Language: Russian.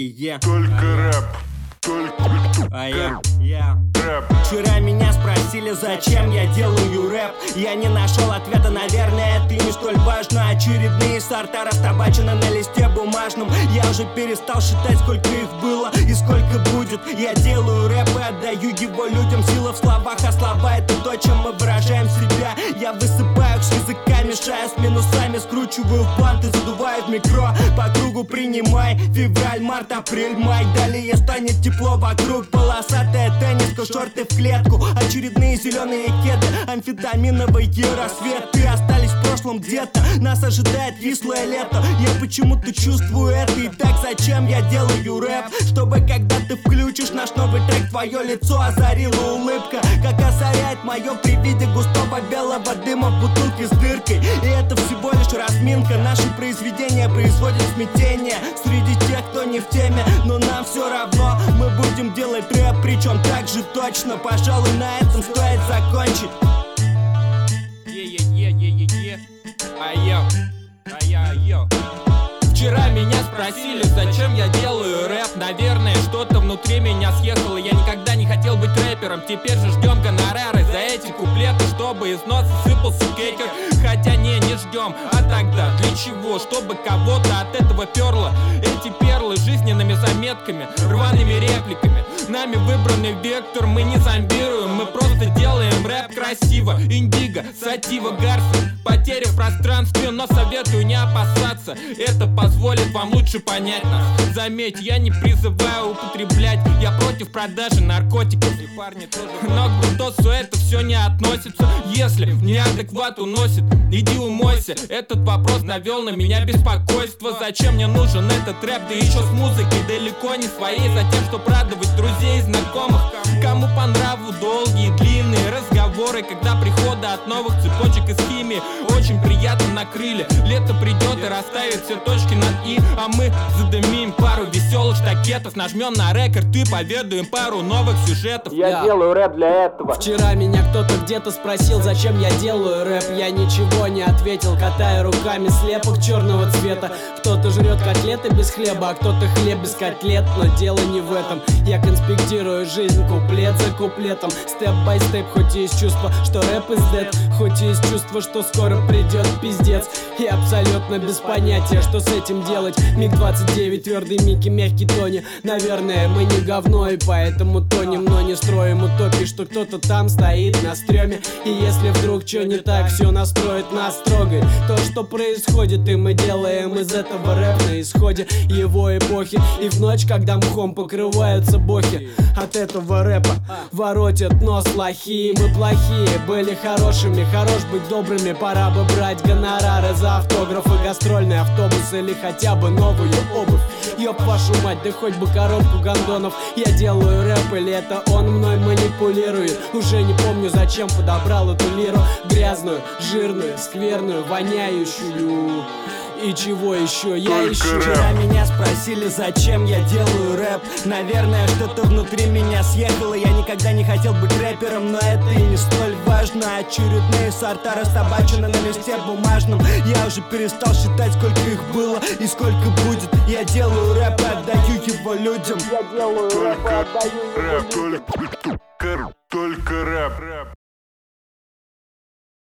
Е-е-е. Только рэп, только рэп. Вчера меня спросили, зачем я делаю рэп. Я не нашел ответа, наверное, это не столь важно. Очередные сорта растабачены на листе бумажном. Я уже перестал считать, сколько их было и сколько будет. Я делаю рэп и отдаю его людям. Сила в словах, а слова — это то, чем мы выражаем себя. Я высыпаю с языка, мешаю с минусами, скручиваю в бант и задуваю в микро. По кругу принимай февраль, март, апрель, май. Далее станет тепло вокруг. Полосатая тенниска, шорты в клетку, очередные зеленые кеды, амфетаминовые рассветы остались в прошлом где-то. Нас ожидает кислое лето. Я почему-то чувствую это. И так зачем я делаю рэп? Чтобы когда ты включишь наш новый трек, твое лицо озарила улыбка, как озаряет мое при виде густого белого дыма в бутылке с дыркой. И это всего лишь разминка. Наши произведения производят смятение среди тех, кто не в теме. Но нам все равно, мы будем делать рэп, причем так же точно. Пожалуй, на этом стоит закончить. Е-е-е-е-е-е. Ай-йо. Вчера меня спросили, зачем я делаю рэп. Наверное, что-то внутри меня съехало. Я никогда не хотел быть рэпером. Теперь же ждем гонорары за эти куплеты, чтобы из носа сыпался кейкер. Хотя не ждем. А тогда для чего? Чтобы кого-то от этого перло. Эти перлы жизненными заметками, рваными репликами. Нами выбранный вектор, мы не зомбируем. Мы просто делаем рэп красиво. Индиго, сатива, гарфи. Потери в пространстве, но советую не опасаться. Это позволит вам лучше понять нас. Заметь, я не призываю употреблять. Я против продажи наркотиков. И парни тоже. Но к брутосу это все не относится. Если неадекват уносит, иди умойся. Этот вопрос навел на меня беспокойство. Зачем мне нужен этот рэп, да еще с музыкой далеко не своей. Затем, чтобы радовать друзей и знакомых. Кому по нраву долгие, длинные разговоры, когда прихода от новых цепочек из химии очень приятно накрыли. Лето придет и расставит все точки над «и», а мы задымим пару веселых штакетов, нажмем на рекорд и поведаем пару новых сюжетов. Я делаю рэп для этого. Вчера меня кто-то где-то спросил, зачем я делаю рэп. Я ничего не ответил, катая руками слепок черного цвета. Кто-то жрет котлеты без хлеба, а кто-то хлеб без котлет. Но дело не в этом. Я конспектирую жизнь куплет за куплетом, степ-бай-степ, хоть и есть чувство, что рэп is dead, хоть и есть чувство, что скоро придет пиздец. И абсолютно без понятия, что с этим делать. МиГ-29, твердый Микки, мягкий Тони. Наверное, мы не говно и поэтому тонем, но не строим утопии, что кто-то там стоит на стреме. И если вдруг что не так, все настроит нас трогает то, что происходит, и мы делаем из этого рэп на исходе его эпохи. И в ночь, когда мхом покрываются бохи, от этого рэпа воротят нос лохи. Мы плохие, были хорошими, хорош быть добрыми. Пора бы брать гонорары за автографы, гастрольный автобус или хотя бы новую обувь. Ёб вашу мать, да хоть бы коробку гондонов. Я делаю рэп, или это он мной манипулирует? Уже не помню, зачем подобрал эту лиру. Грязную, жирную, скверную, воняющую. И чего еще я ищу? Вчера меня спросили, зачем я делаю рэп. Наверное, что-то внутри меня съехало. Я никогда не хотел быть рэпером, но это и не столь важно. Очередные сорта растабачены на листе бумажном. Я уже перестал считать, сколько их было и сколько будет. Я делаю рэп и отдаю его людям. Я делаю рэп и отдаю его людям. Только рэп.